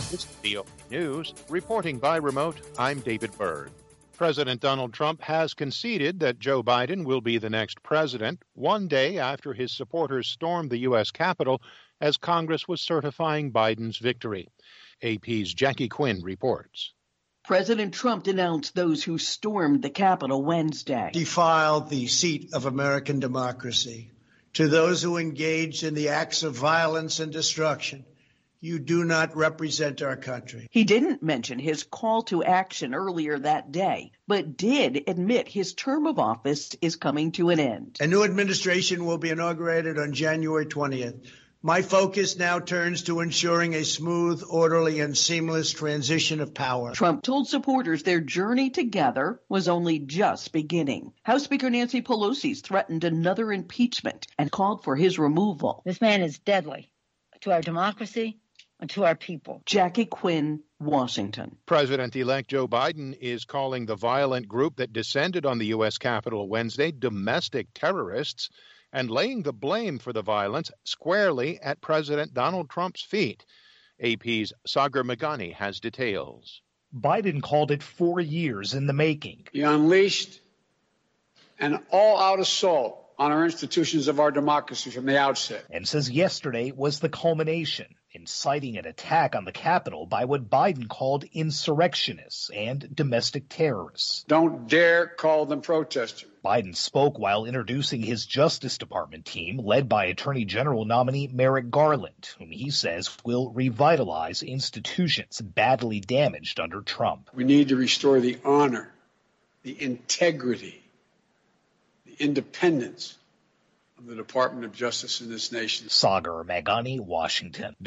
This is the Open News. Reporting by remote, I'm David Byrd. President Donald Trump has conceded that Joe Biden will be the next president, one day after his supporters stormed the U.S. Capitol as Congress was certifying Biden's victory. AP's Jackie Quinn reports. President Trump denounced those who stormed the Capitol Wednesday. Defiled the seat of American democracy. To those who engaged in the acts of violence and destruction, you do not represent our country. He didn't mention his call to action earlier that day, but did admit his term of office is coming to an end. A new administration will be inaugurated on January 20th. My focus now turns to ensuring a smooth, orderly, and seamless transition of power. Trump told supporters their journey together was only just beginning. House Speaker Nancy Pelosi's threatened another impeachment and called for his removal. This man is deadly to our democracy and to our people. Jackie Quinn, Washington. President-elect Joe Biden is calling the violent group that descended on the U.S. Capitol Wednesday domestic terrorists and laying the blame for the violence squarely at President Donald Trump's feet. AP's Sagar Meghani has details. Biden called it 4 years in the making. He unleashed an all-out assault on our institutions of our democracy from the outset. And says yesterday was the culmination, inciting an attack on the Capitol by what Biden called insurrectionists and domestic terrorists. Don't dare call them protesters. Biden spoke while introducing his Justice Department team, led by Attorney General nominee Merrick Garland, whom he says will revitalize institutions badly damaged under Trump. We need to restore the honor, the integrity, the independence of the Department of Justice in this nation. Sagar Meghani, Washington.